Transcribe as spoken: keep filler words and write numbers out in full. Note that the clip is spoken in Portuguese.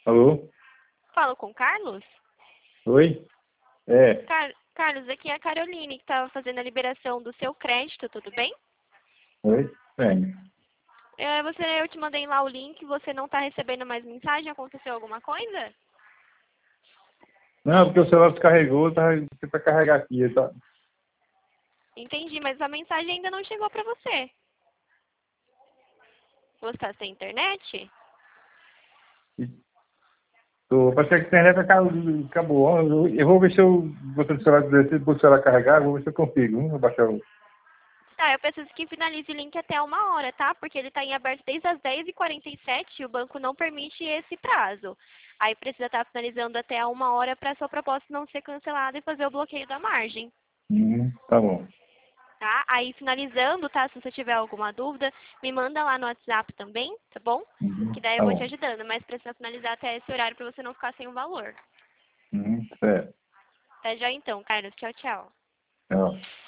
Alô? Falo com o Carlos? Oi? É. Car Carlos, aqui é a Caroline, que estava fazendo a liberação do seu crédito, tudo bem? Oi? Bem. É, você, eu te mandei lá o link, você não está recebendo mais mensagem, aconteceu alguma coisa? Não, porque o celular descarregou, tá para carregar aqui, tá? Entendi, mas a mensagem ainda não chegou para você. Você está sem internet? Tô, parece que a internet acabou. acabou. Eu, eu vou ver se eu botar o celular descer, depois o celular carregar, vou ver se eu consigo. Hein? Vou baixar o. Tá, eu preciso que finalize o link até uma hora, tá? Porque ele está em aberto desde as dez e quarenta e sete e o banco não permite esse prazo. Aí precisa estar finalizando até a uma hora para sua proposta não ser cancelada e fazer o bloqueio da margem. Hum, tá bom. Tá? Aí finalizando, tá? Se você tiver alguma dúvida, me manda lá no WhatsApp também, tá bom? Uhum, Que daí eu tá vou te bom. ajudando, mas precisa finalizar até esse horário para você não ficar sem o valor. Uhum, certo. Tá já então, Carlos. Tchau, tchau. Tchau.